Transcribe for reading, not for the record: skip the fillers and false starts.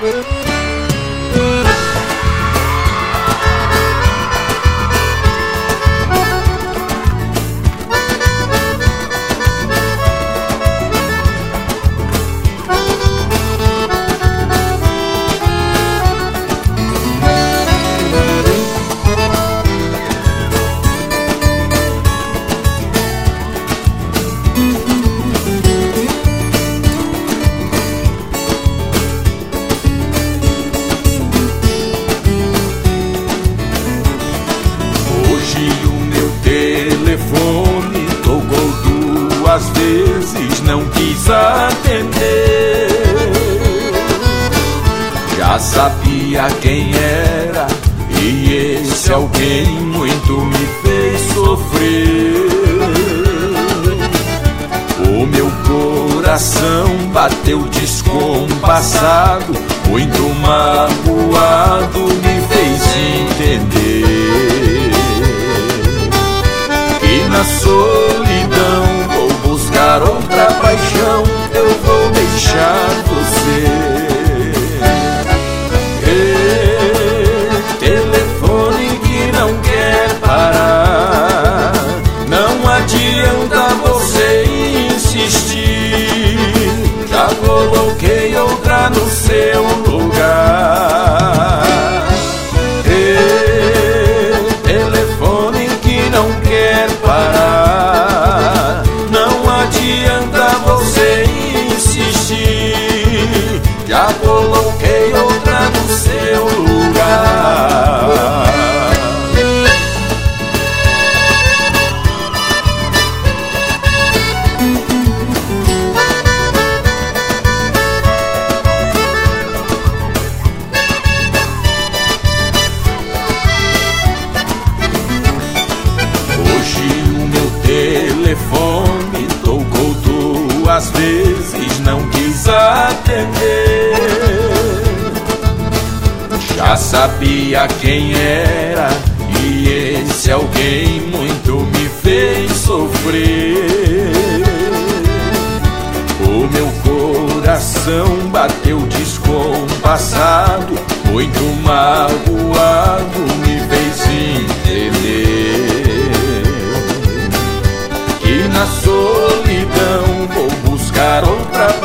Telefone tocou duas vezes, não quis atender. Já sabia quem era, e esse alguém muito me fez sofrer. O meu coração bateu descompassado, muito magoado, me fez entender. E na solidão vou buscar outra paixão, eu vou deixar você. Telefone que não quer parar, não adianta você insistir. Já coloquei outra no seu lugar. Telefone que não quer parar, não adianta você insistir. Já coloquei outra no seu lugar. Telefone tocou duas vezes, não quis atender. Já sabia quem era, e esse alguém muito me fez sofrer. O meu coração bateu descompassado, muito magoado, me fez entender. E na solidão vou buscar outra